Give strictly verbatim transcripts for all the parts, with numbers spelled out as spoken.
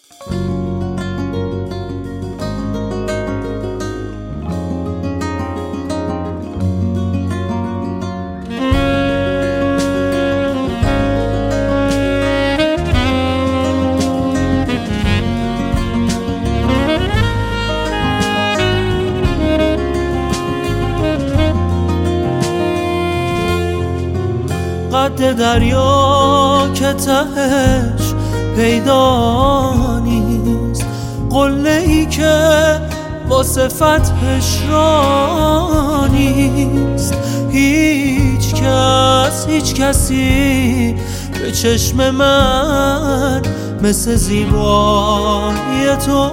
قد دریا که تهش پیدا نیست، قله ای که واسه فتحش را نیست. هیچ کس هیچ کسی به چشم من مثل زیبایی تو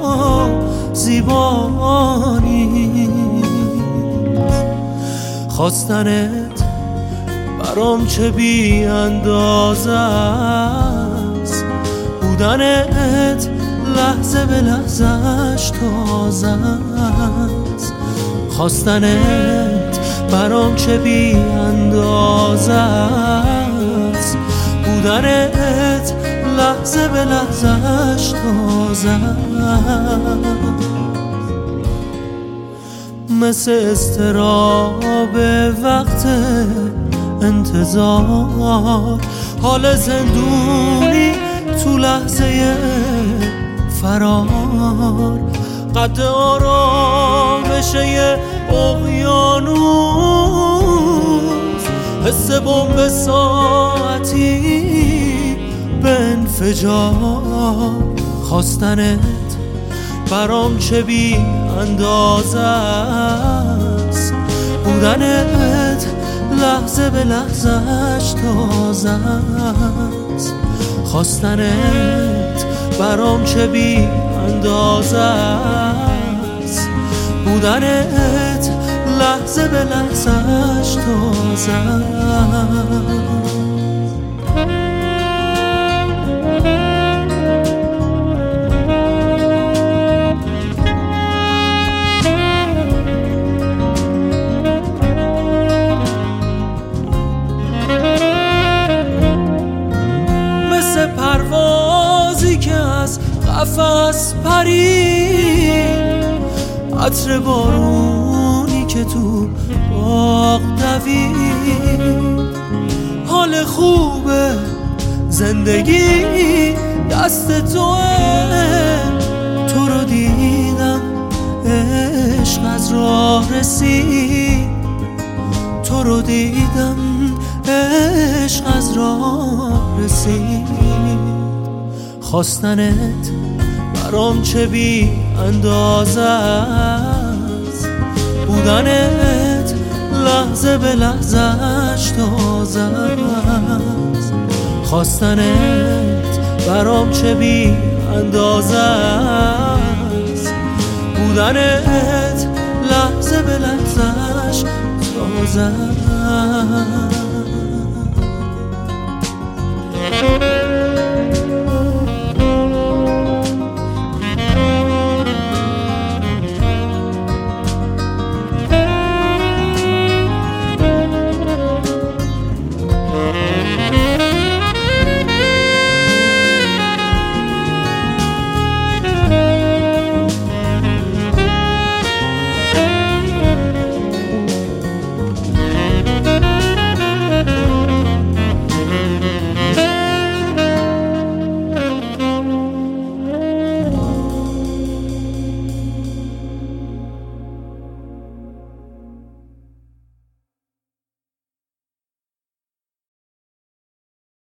زیبا نیست. خواستنت برام چه بی اندازه است، بودنت لحظه به لحظهش تازه است. خواستنت برام چه بی اندازه است، بودنت لحظه به لحظهش تازه است. مثل اضطراب وقت انتظار، حال زندونی تو لحظه فرار. قد آرامش یه اقیانوس، حس بمب ساعتی به انفجار. خواستنت برام چه بی اندازه است، بودنت لحظه به لحظهش تازه است. خواستنت برام چه بی اندازه است، بودنت لحظه به لحظهش تازه است. پروازی که از قفس پرید، عطر بارونی که تو باغ دوید. حال خوبه زندگی دست توه، تو رو دیدم عشق از راه رسید. تو رو دیدم عشق از راه رسید. خواستنت برام چه بی اندازه است، بودنت لحظه به لحظهش تازه است. خواستنت برام چه بی اندازه است، بودنت لحظه به لحظهش تازه است.